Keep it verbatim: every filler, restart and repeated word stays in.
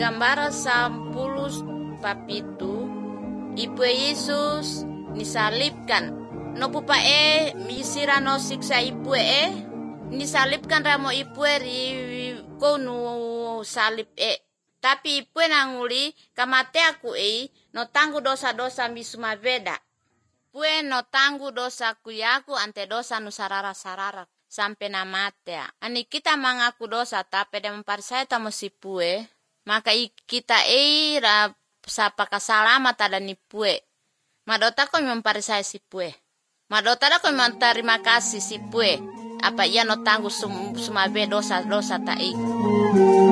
gambara sampuluh papitu ipu Yesus nisalibkan no pupa e misira no siksa ipu e nisalibkan ramo ipu e ri konu salib e tapi ipu e nanguli kamate aku e no tanggu dosa-dosa misuma beda pue no tanggu dosa kuyaku ante dosa nu sarara-sarara sampai na mate ani kita mangaku dosa tapi dan mempersaya tamu si pue maka kita e ra sapa kasalamat ada ni pue madota ko mempersaya si pue madota da ko terima kasih si pue apa ia no tanggu sum, sumabe dosa-dosa ta i